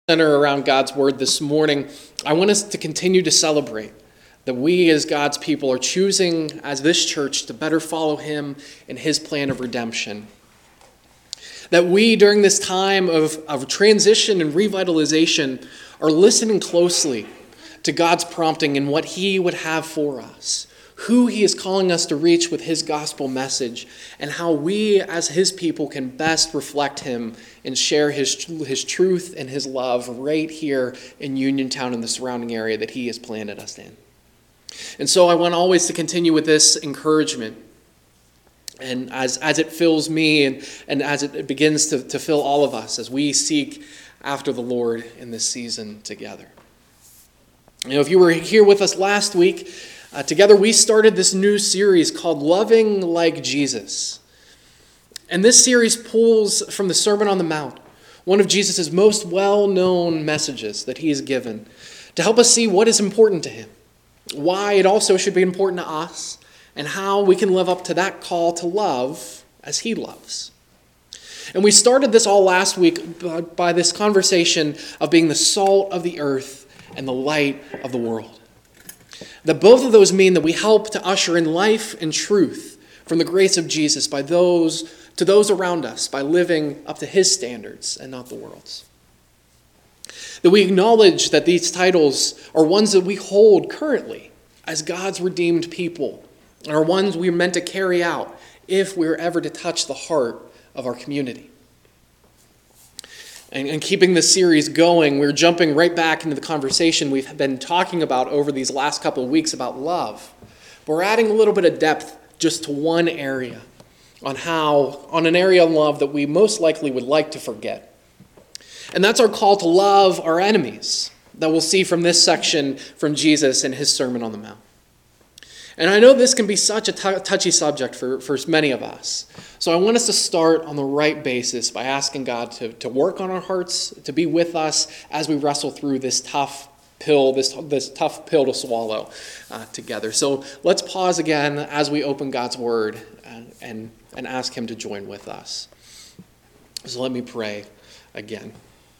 Center around God's word this morning, I want us to continue to celebrate that we as God's people are choosing as this church to better follow him in his plan of redemption. That we, during this time of transition and revitalization, are listening closely to God's prompting and what he would have for us, who he is calling us to reach with his gospel message, and how we as his people can best reflect him and share his truth and his love right here in Uniontown and the surrounding area that he has planted us in. And so I want always to continue with this encouragement. And as it fills me and as it begins to fill all of us as we seek after the Lord in this season together. You know, if you were here with us last week, together we started this new series called Loving Like Jesus. And this series pulls from the Sermon on the Mount, one of Jesus' most well-known messages that he has given, to help us see what is important to him, why it also should be important to us, and how we can live up to that call to love as he loves. And we started this all last week by this conversation of being the salt of the earth and the light of the world. That both of those mean that we help to usher in life and truth from the grace of Jesus to those around us by living up to his standards and not the world's. That we acknowledge that these titles are ones that we hold currently as God's redeemed people and are ones we are meant to carry out if we are ever to touch the heart of our community. And keeping this series going, we're jumping right back into the conversation we've been talking about over these last couple of weeks about love. But we're adding a little bit of depth just to one area on an area of love that we most likely would like to forget. And that's our call to love our enemies that we'll see from this section from Jesus in his Sermon on the Mount. And I know this can be such a touchy subject for many of us. So I want us to start on the right basis by asking God to work on our hearts, to be with us as we wrestle through this tough pill, this tough pill to swallow together. So let's pause again as we open God's word and ask him to join with us. So let me pray again.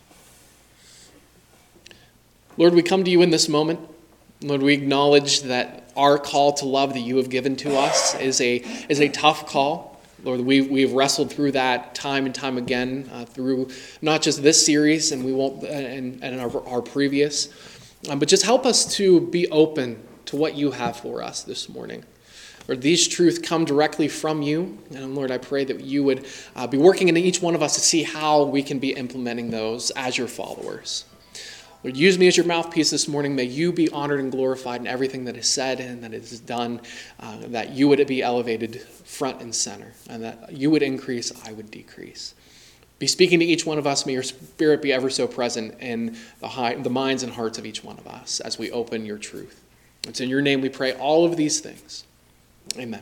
Lord, we come to you in this moment. Lord, we acknowledge that our call to love that you have given to us is a tough call. Lord, we've wrestled through that time and time again through not just this series and we won't and our previous, but just help us to be open to what you have for us this morning. Lord, these truths come directly from you, and Lord, I pray that you would be working in each one of us to see how we can be implementing those as your followers. Lord, use me as your mouthpiece this morning. May you be honored and glorified in everything that is said and that is done, that you would be elevated front and center, and that you would increase, I would decrease. Be speaking to each one of us. May your spirit be ever so present in the minds and hearts of each one of us as we open your truth. It's in your name we pray all of these things. Amen.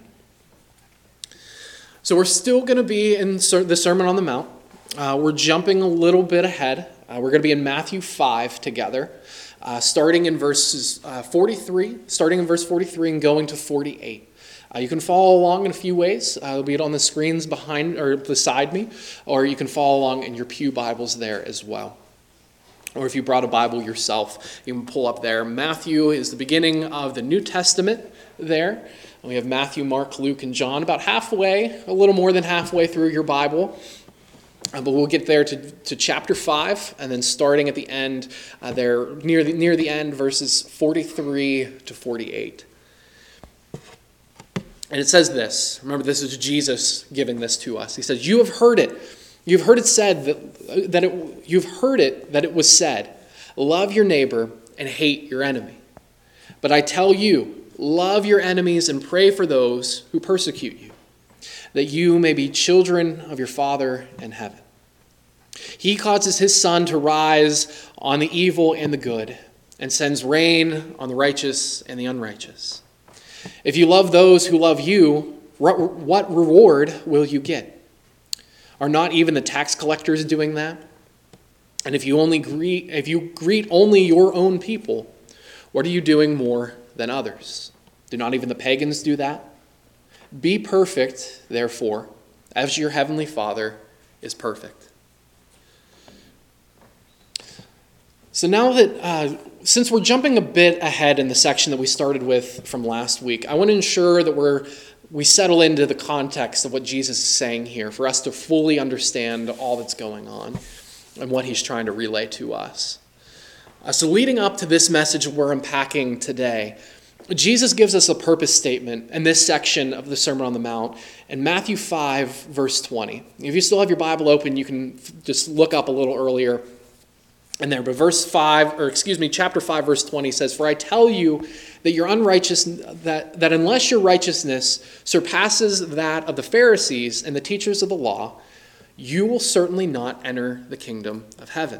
So we're still going to be in the Sermon on the Mount. We're jumping a little bit ahead. We're going to be in Matthew 5 together, starting in verse 43 and going to 48. You can follow along in a few ways. It'll be on the screens behind or beside me, or you can follow along in your pew Bibles there as well. Or if you brought a Bible yourself, you can pull up there. Matthew is the beginning of the New Testament there. And we have Matthew, Mark, Luke, and John about halfway, a little more than halfway through your Bible. But we'll get there to chapter 5, and then starting at the end, there near the end, verses 43 to 48. And it says this. Remember, this is Jesus giving this to us. He says, "You have heard it. You've heard it said that it was said, love your neighbor and hate your enemy. But I tell you, love your enemies and pray for those who persecute you, that you may be children of your Father in heaven. He causes his sun to rise on the evil and the good, and sends rain on the righteous and the unrighteous. If you love those who love you, what reward will you get? Are not even the tax collectors doing that? And if you greet only your own people, what are you doing more than others? Do not even the pagans do that? Be perfect, therefore, as your heavenly Father is perfect." So now that, since we're jumping a bit ahead in the section that we started with from last week, I want to ensure that we settle into the context of what Jesus is saying here for us to fully understand all that's going on and what he's trying to relay to us. So leading up to this message we're unpacking today, Jesus gives us a purpose statement in this section of the Sermon on the Mount in Matthew 5, verse 20. If you still have your Bible open, you can just look up a little earlier in there. But chapter 5, verse 20 says, "For I tell you that your that unless your righteousness surpasses that of the Pharisees and the teachers of the law, you will certainly not enter the kingdom of heaven."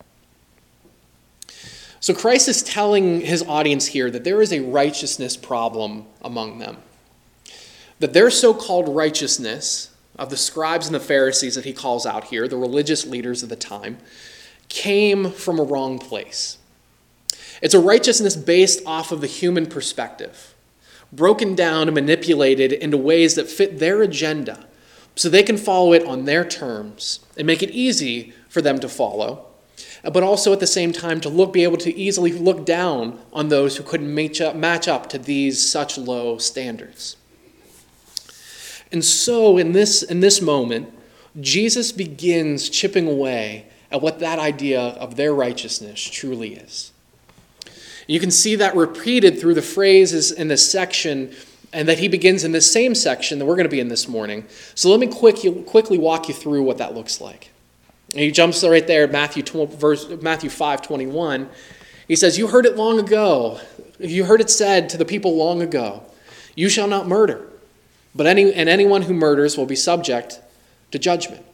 So Christ is telling his audience here that there is a righteousness problem among them. That their so-called righteousness of the scribes and the Pharisees that he calls out here, the religious leaders of the time, came from a wrong place. It's a righteousness based off of the human perspective, broken down and manipulated into ways that fit their agenda so they can follow it on their terms and make it easy for them to follow, but also at the same time to be able to easily look down on those who couldn't match up to these such low standards. And so in this moment, Jesus begins chipping away at what that idea of their righteousness truly is. You can see that repeated through the phrases in this section, and that he begins in this same section that we're going to be in this morning. So let me quickly walk you through what that looks like. And he jumps right there, Matthew 5:21. He says, "You heard it long ago. You heard it said to the people long ago, 'You shall not murder.' But anyone who murders will be subject to judgment."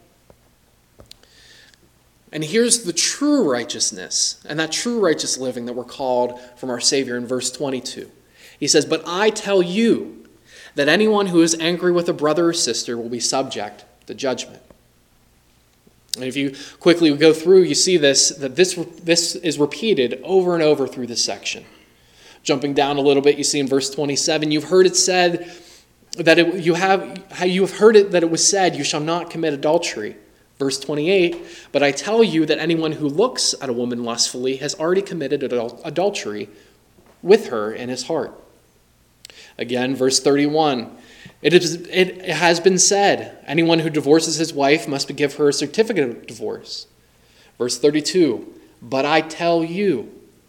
And here's the true righteousness and that true righteous living that we're called from our Savior in verse 22. He says, "But I tell you that anyone who is angry with a brother or sister will be subject to judgment." And if you quickly go through, you see this is repeated over and over through this section. Jumping down a little bit, you see in verse 27, "You've heard it said that you have heard it that it was said, 'You shall not commit adultery.' Verse 28, "But I tell you that anyone who looks at a woman lustfully has already committed adultery with her in his heart." Again, verse 31, it has been said, anyone who divorces his wife must give her a certificate of divorce." Verse 32, "But I tell you."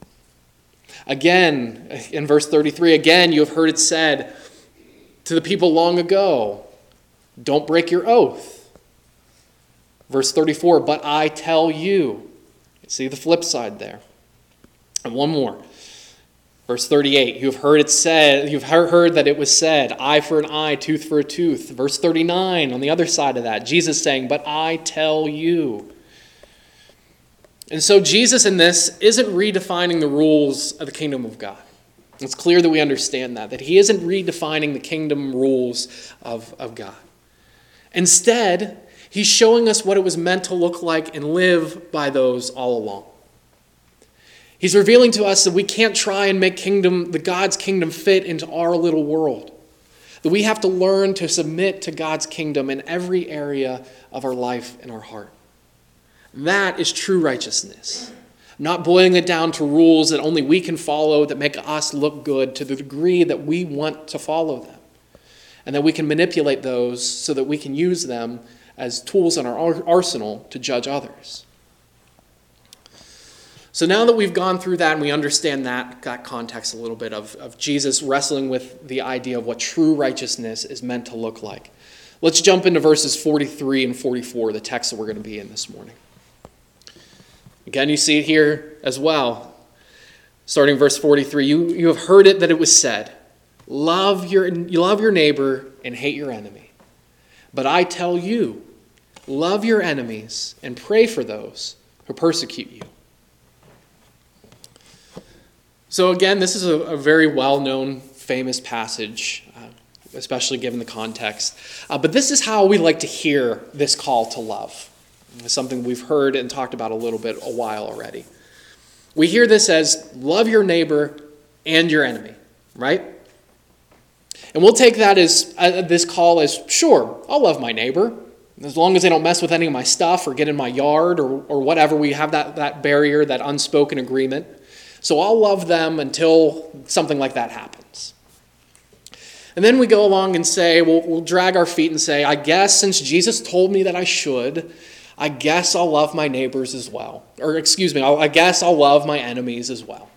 Again, in verse 33, "Again, you have heard it said to the people long ago, 'Don't break your oath.' Verse 34, "But I tell you." See the flip side there. And one more. Verse 38, you've heard that it was said, 'Eye for an eye, tooth for a tooth.' Verse 39, on the other side of that, Jesus saying, "But I tell you." And so Jesus in this isn't redefining the rules of the kingdom of God. It's clear that we understand that he isn't redefining the kingdom rules of God. Instead, he's showing us what it was meant to look like and live by those all along. He's revealing to us that we can't try and make the God's kingdom fit into our little world. That we have to learn to submit to God's kingdom in every area of our life and our heart. That is true righteousness. Not boiling it down to rules that only we can follow that make us look good to the degree that we want to follow them. And that we can manipulate those so that we can use them as tools in our arsenal to judge others. So now that we've gone through that and we understand that context a little bit of Jesus wrestling with the idea of what true righteousness is meant to look like, let's jump into verses 43 and 44, the text that we're going to be in this morning. Again, you see it here as well. Starting verse 43, you have heard it that it was said, love your neighbor and hate your enemy. But I tell you, love your enemies and pray for those who persecute you. So again, this is a very well-known, famous passage, especially given the context. But this is how we like to hear this call to love. It's something we've heard and talked about a little bit a while already. We hear this as love your neighbor and your enemy, right? And we'll take that as this call as, sure, I'll love my neighbor. As long as they don't mess with any of my stuff or get in my yard or whatever, we have that barrier, that unspoken agreement. So I'll love them until something like that happens. And then we go along and say, we'll drag our feet and say, I guess since Jesus told me that I should, I guess I'll love my neighbors as well. Or I guess I'll love my enemies as well.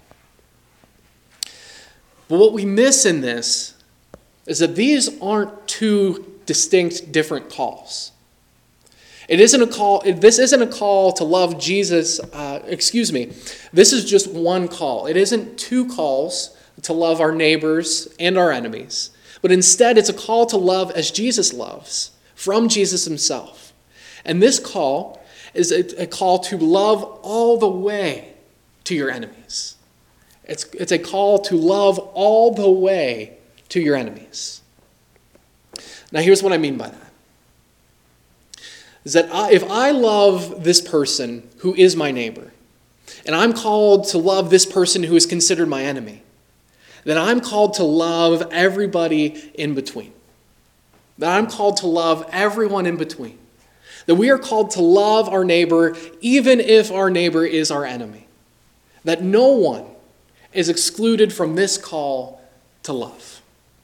But what we miss in this is that these aren't two distinct, different calls. This isn't a call to love Jesus. This is just one call. It isn't two calls to love our neighbors and our enemies, but instead it's a call to love as Jesus loves, from Jesus himself. And this call is a call to love all the way to your enemies. It's a call to love all the way to your enemies. Now here's what I mean by that. Is that if I love this person who is my neighbor, and I'm called to love this person who is considered my enemy, then I'm called to love everybody in between. That I'm called to love everyone in between. That we are called to love our neighbor even if our neighbor is our enemy. That no one is excluded from this call to love.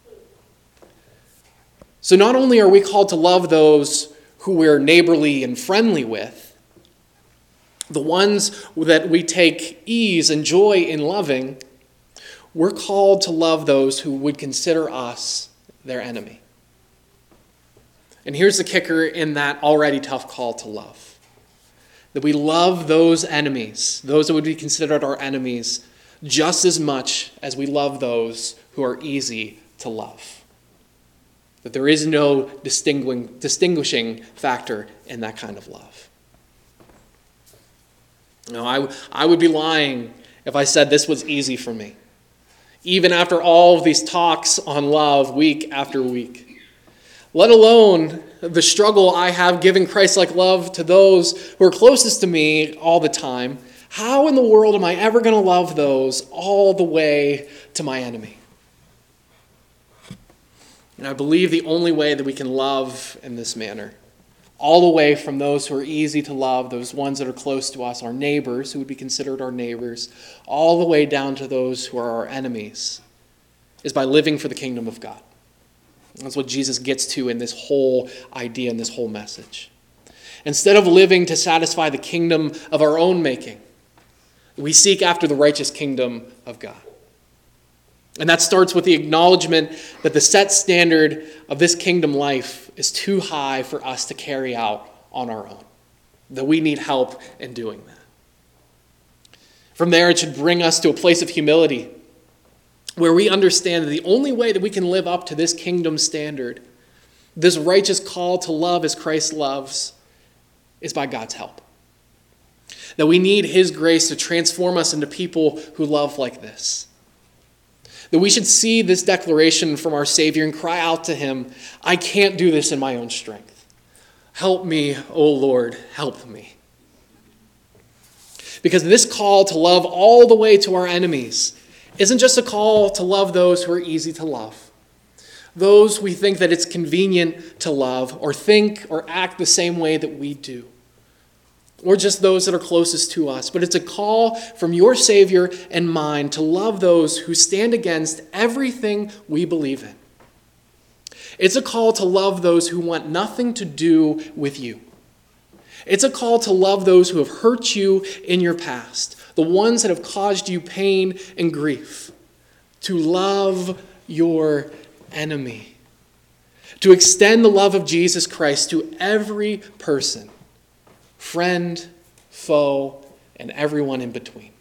So not only are we called to love those who we're neighborly and friendly with, the ones that we take ease and joy in loving, we're called to love those who would consider us their enemy. And here's the kicker in that already tough call to love. That we love those enemies, those that would be considered our enemies, just as much as we love those who are easy to love. That there is no distinguishing factor in that kind of love. No, I would be lying if I said this was easy for me. Even after all of these talks on love week after week. Let alone the struggle I have giving Christ-like love to those who are closest to me all the time. How in the world am I ever going to love those all the way to my enemy? And I believe the only way that we can love in this manner, all the way from those who are easy to love, those ones that are close to us, our neighbors, who would be considered our neighbors, all the way down to those who are our enemies, is by living for the kingdom of God. That's what Jesus gets to in this whole idea and this whole message. Instead of living to satisfy the kingdom of our own making, we seek after the righteous kingdom of God. And that starts with the acknowledgement that the set standard of this kingdom life is too high for us to carry out on our own. That we need help in doing that. From there, it should bring us to a place of humility where we understand that the only way that we can live up to this kingdom standard, this righteous call to love as Christ loves, is by God's help. That we need his grace to transform us into people who love like this. That we should see this declaration from our Savior and cry out to him, I can't do this in my own strength. Help me, O Lord, help me. Because this call to love all the way to our enemies isn't just a call to love those who are easy to love. Those we think that it's convenient to love or think or act the same way that we do. Or just those that are closest to us. But it's a call from your Savior and mine to love those who stand against everything we believe in. It's a call to love those who want nothing to do with you. It's a call to love those who have hurt you in your past, the ones that have caused you pain and grief. To love your enemy. To extend the love of Jesus Christ to every person. Friend, foe, and everyone in between.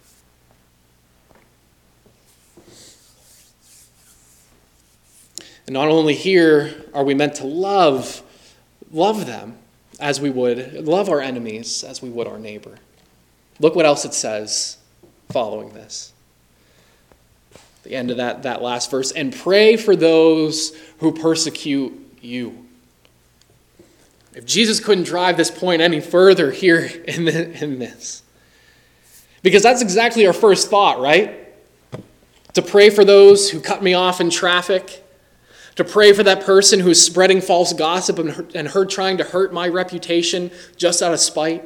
And not only here are we meant to love them as we would, love our enemies as we would our neighbor. Look what else it says following this. The end of that last verse. And pray for those who persecute you. If Jesus couldn't drive this point any further here in this. Because that's exactly our first thought, right? To pray for those who cut me off in traffic. To pray for that person who's spreading false gossip and trying to hurt my reputation just out of spite.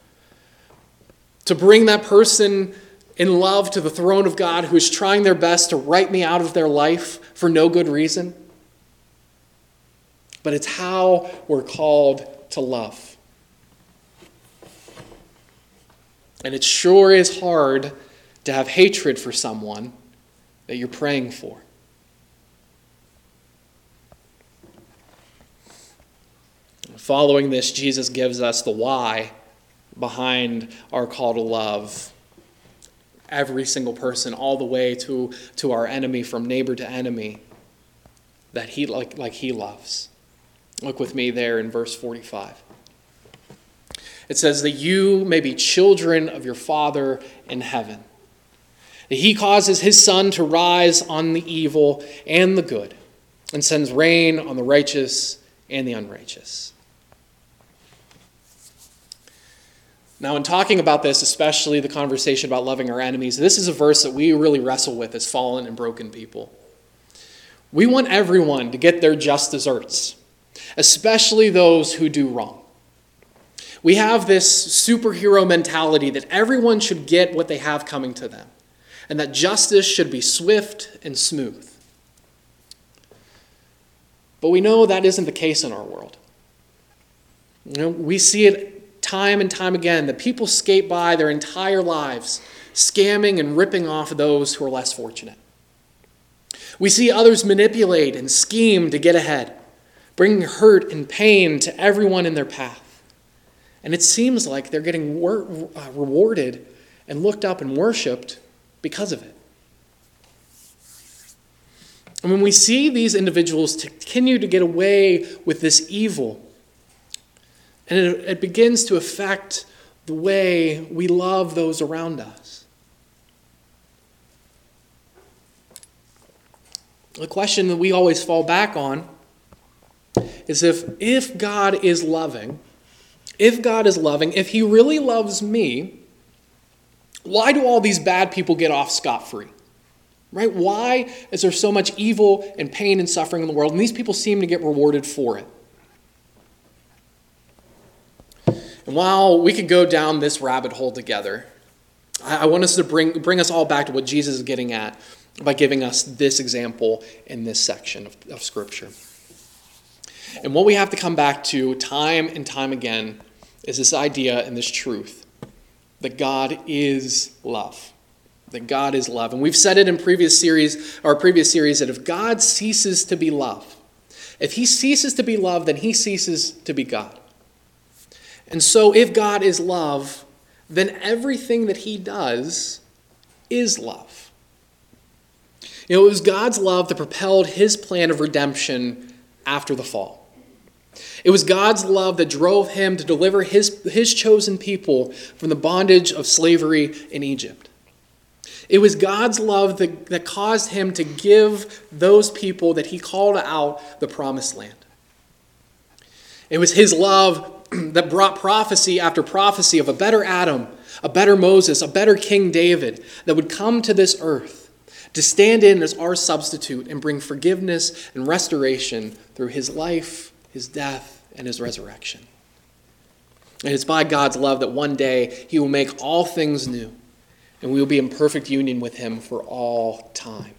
To bring that person in love to the throne of God who is trying their best to write me out of their life for no good reason. But it's how we're called to love. And it sure is hard to have hatred for someone that you're praying for. Following this, Jesus gives us the why behind our call to love every single person, all the way to our enemy, from neighbor to enemy, that he like he loves. Look with me there in verse 45. It says that you may be children of your Father in heaven. That he causes his sun to rise on the evil and the good, and sends rain on the righteous and the unrighteous. Now, in talking about this, especially the conversation about loving our enemies, this is a verse that we really wrestle with as fallen and broken people. We want everyone to get their just desserts, especially those who do wrong. We have this superhero mentality that everyone should get what they have coming to them, and that justice should be swift and smooth. But we know that isn't the case in our world. We see it time and time again, that people skate by their entire lives, scamming and ripping off those who are less fortunate. We see others manipulate and scheme to get ahead, bringing hurt and pain to everyone in their path. And it seems like they're getting rewarded and looked up and worshipped because of it. And when we see these individuals continue to get away with this evil, and it begins to affect the way we love those around us. The question that we always fall back on is if God is loving, if he really loves me, why do all these bad people get off scot-free? Right? Why is there so much evil and pain and suffering in the world, and these people seem to get rewarded for it? And while we could go down this rabbit hole together, I want us to bring us all back to what Jesus is getting at by giving us this example in this section of Scripture. And what we have to come back to time and time again is this idea and this truth that God is love. That God is love. And we've said it in previous series that if God ceases to be love, if he ceases to be love, then he ceases to be God. And so if God is love, then everything that he does is love. It was God's love that propelled his plan of redemption after the fall. It was God's love that drove him to deliver his chosen people from the bondage of slavery in Egypt. It was God's love that caused him to give those people that he called out the promised land. It was his love that brought prophecy after prophecy of a better Adam, a better Moses, a better King David that would come to this earth to stand in as our substitute and bring forgiveness and restoration through his life, his death, and his resurrection. And it's by God's love that one day he will make all things new, and we will be in perfect union with him for all time.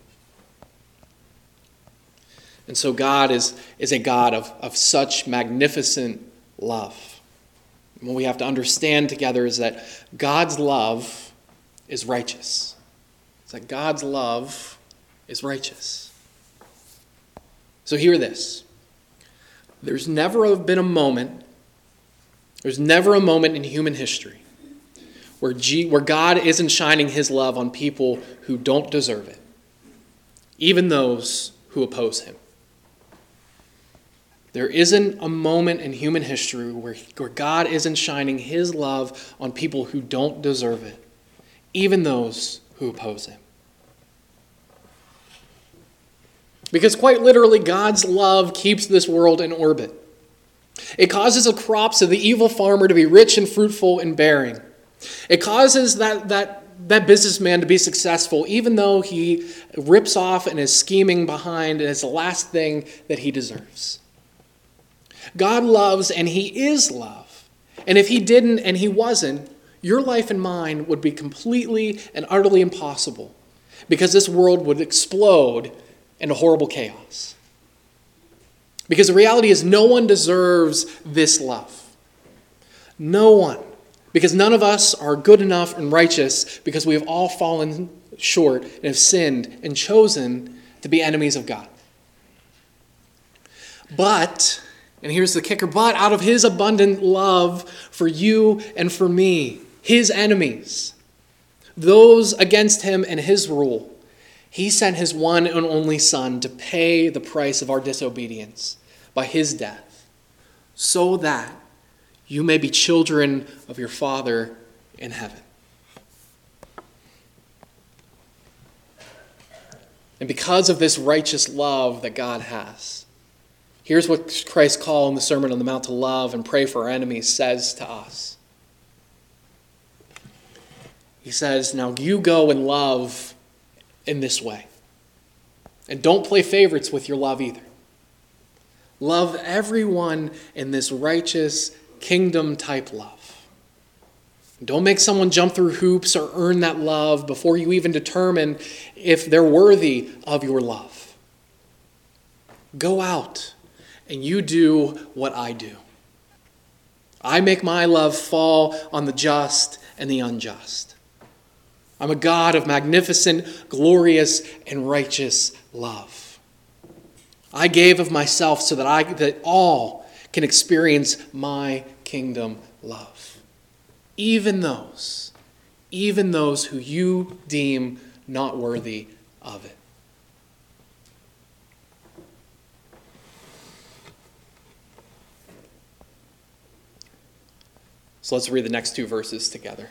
And so God is a God of such magnificent love. And what we have to understand together is that God's love is righteous. It's that God's love is righteous. So hear this. There's never been a moment in human history where God isn't shining his love on people who don't deserve it, even those who oppose him. There isn't a moment in human history where God isn't shining his love on people who don't deserve it, even those who oppose him. Because quite literally, God's love keeps this world in orbit. It causes the crops of the evil farmer to be rich and fruitful and bearing. It causes that that businessman to be successful, even though he rips off and is scheming behind, and it's the last thing that he deserves. God loves, and he is love. And if he didn't and he wasn't, your life and mine would be completely and utterly impossible, because this world would explode into horrible chaos. Because the reality is no one deserves this love. No one. Because none of us are good enough and righteous, because we have all fallen short and have sinned and chosen to be enemies of God. But, and here's the kicker, but out of his abundant love for you and for me, his enemies, those against him and his rule, he sent his one and only Son to pay the price of our disobedience by his death, so that you may be children of your Father in heaven. And because of this righteous love that God has, here's what Christ's call in the Sermon on the Mount to love and pray for our enemies says to us. He says, now you go and love in this way. And don't play favorites with your love either. Love everyone in this righteous kingdom-type love. Don't make someone jump through hoops or earn that love before you even determine if they're worthy of your love. Go out and you do what I do. I make my love fall on the just and the unjust. I'm a God of magnificent, glorious, and righteous love. I gave of myself so that all can experience my kingdom love. Even those who you deem not worthy of it. So let's read the next two verses together.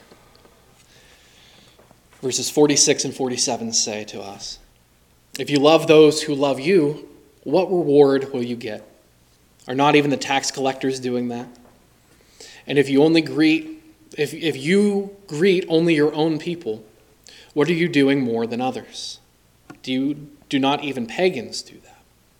Verses 46 and 47 say to us, if you love those who love you, what reward will you get? Are not even the tax collectors doing that? And if you greet only your own people, what are you doing more than others? Do not even pagans do that?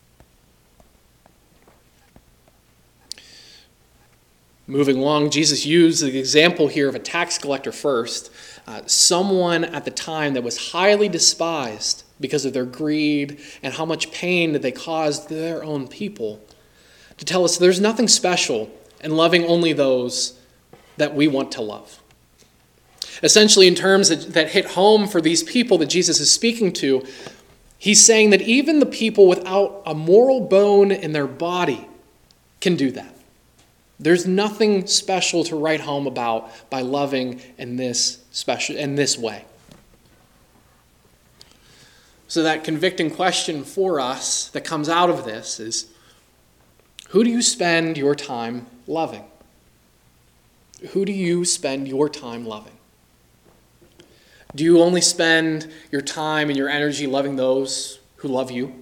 Moving along, Jesus used the example here of a tax collector first, someone at the time that was highly despised because of their greed and how much pain that they caused their own people, to tell us there's nothing special in loving only those that we want to love. Essentially, in terms that hit home for these people that Jesus is speaking to, he's saying that even the people without a moral bone in their body can do that. There's nothing special to write home about by loving in this way. So that convicting question for us that comes out of this is, who do you spend your time loving? Who do you spend your time loving? Do you only spend your time and your energy loving those who love you?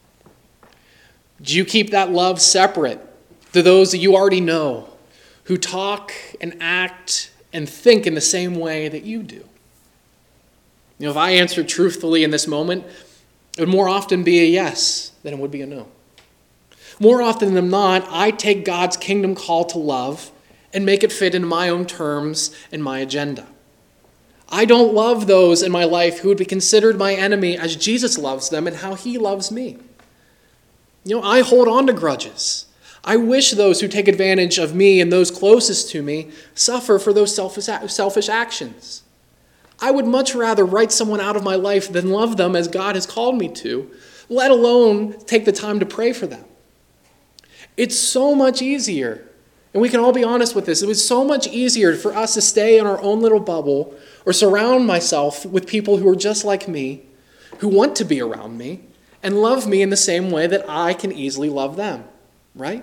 Do you keep that love separate to those that you already know, who talk and act and think in the same way that you do? You know, if I answered truthfully in this moment, it would more often be a yes than it would be a no. More often than not, I take God's kingdom call to love and make it fit into my own terms and my agenda. I don't love those in my life who would be considered my enemy as Jesus loves them and how he loves me. You know, I hold on to grudges. I wish those who take advantage of me and those closest to me suffer for those selfish actions. I would much rather write someone out of my life than love them as God has called me to, let alone take the time to pray for them. It's so much easier, and we can all be honest with this, it was so much easier for us to stay in our own little bubble or surround myself with people who are just like me, who want to be around me, and love me in the same way that I can easily love them, right?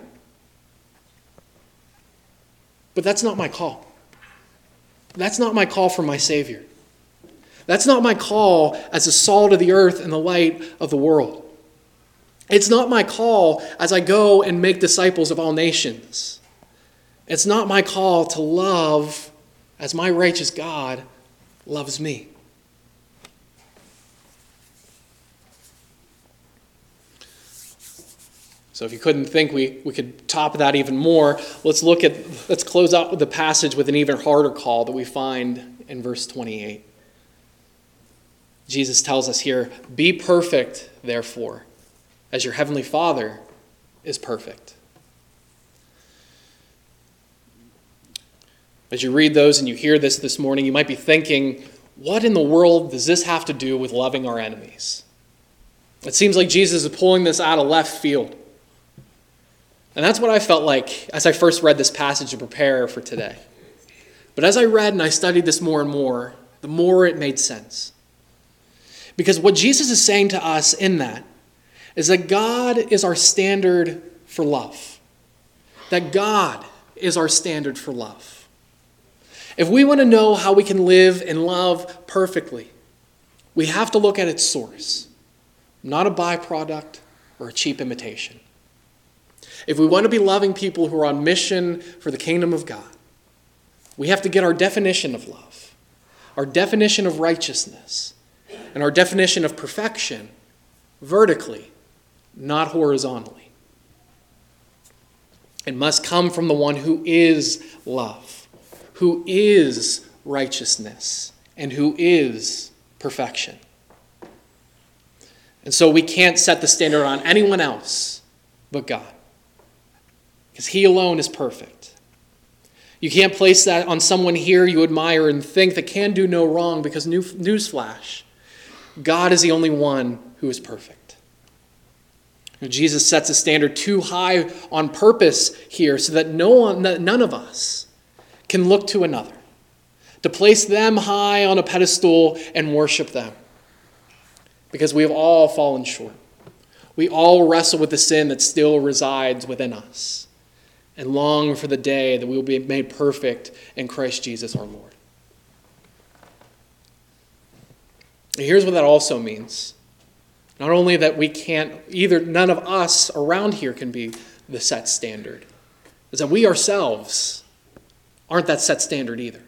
But that's not my call. That's not my call from my Savior. That's not my call as the salt of the earth and the light of the world. It's not my call as I go and make disciples of all nations. It's not my call to love as my righteous God loves me. So if you couldn't think we could top that even more, let's close out the passage with an even harder call that we find in verse 28. Jesus tells us here, "Be perfect, therefore, as your heavenly Father is perfect." As you read those and you hear this morning, you might be thinking, what in the world does this have to do with loving our enemies? It seems like Jesus is pulling this out of left field. And that's what I felt like as I first read this passage to prepare for today. But as I read and I studied this more and more, the more it made sense. Because what Jesus is saying to us in that is that God is our standard for love. That God is our standard for love. If we want to know how we can live and love perfectly, we have to look at its source, not a byproduct or a cheap imitation. If we want to be loving people who are on mission for the kingdom of God, we have to get our definition of love, our definition of righteousness, and our definition of perfection vertically, not horizontally. It must come from the one who is love, who is righteousness, and who is perfection. And so we can't set the standard on anyone else but God, because he alone is perfect. You can't place that on someone here you admire and think that can do no wrong, because newsflash, God is the only one who is perfect. Jesus sets a standard too high on purpose here so that none of us can look to another, to place them high on a pedestal and worship them, because we have all fallen short. We all wrestle with the sin that still resides within us and long for the day that we will be made perfect in Christ Jesus our Lord. And here's what that also means. Not only that we can't, none of us around here can be the set standard, is that we ourselves aren't that set standard either.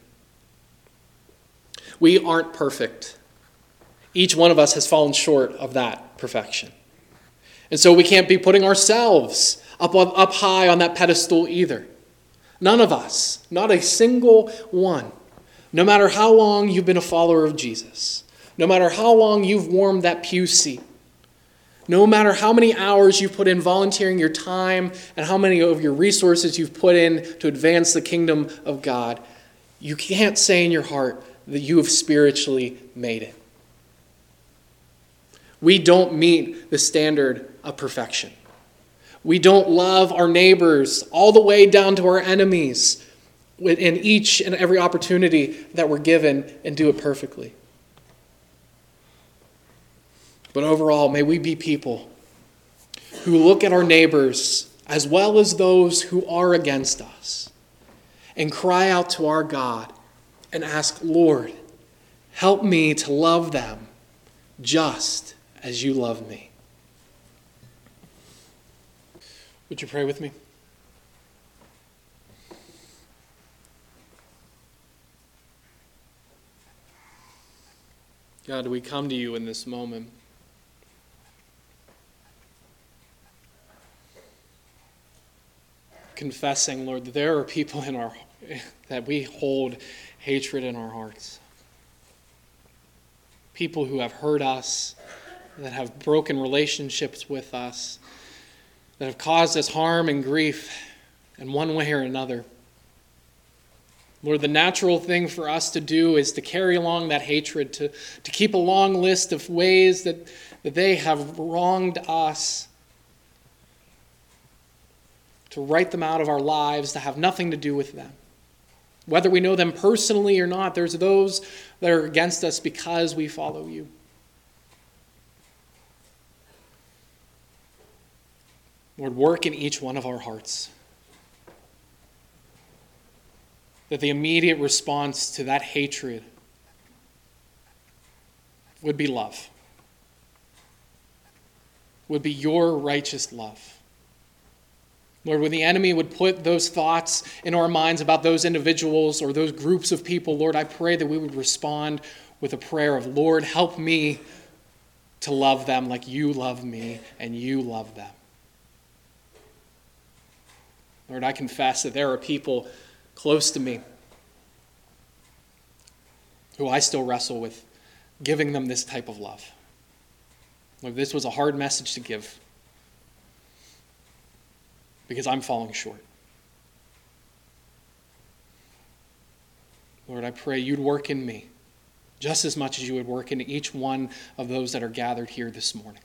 We aren't perfect. Each one of us has fallen short of that perfection. And so we can't be putting ourselves up high on that pedestal either. None of us, not a single one, no matter how long you've been a follower of Jesus, no matter how long you've warmed that pew seat, no matter how many hours you've put in volunteering your time and how many of your resources you've put in to advance the kingdom of God, you can't say in your heart that you have spiritually made it. We don't meet the standard of perfection. We don't love our neighbors all the way down to our enemies in each and every opportunity that we're given and do it perfectly. But overall, may we be people who look at our neighbors as well as those who are against us and cry out to our God and ask, Lord, help me to love them just as you love me. Would you pray with me? God, we come to you in this moment. Confessing, Lord, that there are people that we hold hatred in our hearts. People who have hurt us, that have broken relationships with us, that have caused us harm and grief in one way or another. Lord, the natural thing for us to do is to carry along that hatred, to keep a long list of ways that they have wronged us, to write them out of our lives, to have nothing to do with them. Whether we know them personally or not, there's those that are against us because we follow you. Lord, work in each one of our hearts, that the immediate response to that hatred would be love, would be your righteous love. Lord, when the enemy would put those thoughts in our minds about those individuals or those groups of people, Lord, I pray that we would respond with a prayer of, Lord, help me to love them like you love me and you love them. Lord, I confess that there are people close to me who I still wrestle with giving them this type of love. Lord, this was a hard message to give because I'm falling short. Lord, I pray you'd work in me just as much as you would work in each one of those that are gathered here this morning.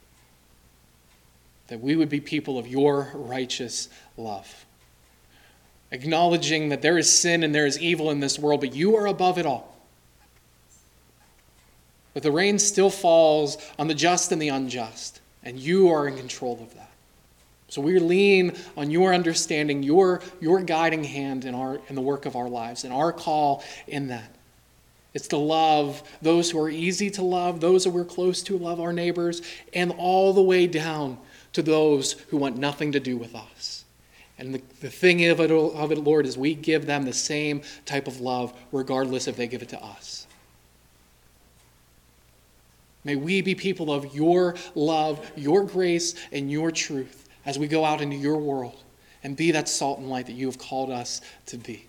That we would be people of your righteous love. Acknowledging that there is sin and there is evil in this world, but you are above it all. But the rain still falls on the just and the unjust, and you are in control of that. So we lean on your understanding, your guiding hand in the work of our lives, and our call in that. It's to love those who are easy to love, those that we're close to, love our neighbors, and all the way down to those who want nothing to do with us. And the thing of it, Lord, is we give them the same type of love regardless if they give it to us. May we be people of your love, your grace, and your truth as we go out into your world and be that salt and light that you have called us to be.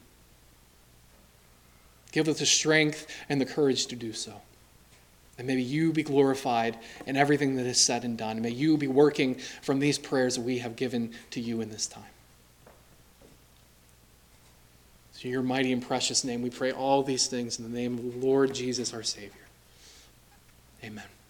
Give us the strength and the courage to do so. And may you be glorified in everything that is said and done. May you be working from these prayers that we have given to you in this time. So in your mighty and precious name, we pray all these things in the name of the Lord Jesus, our Savior. Amen.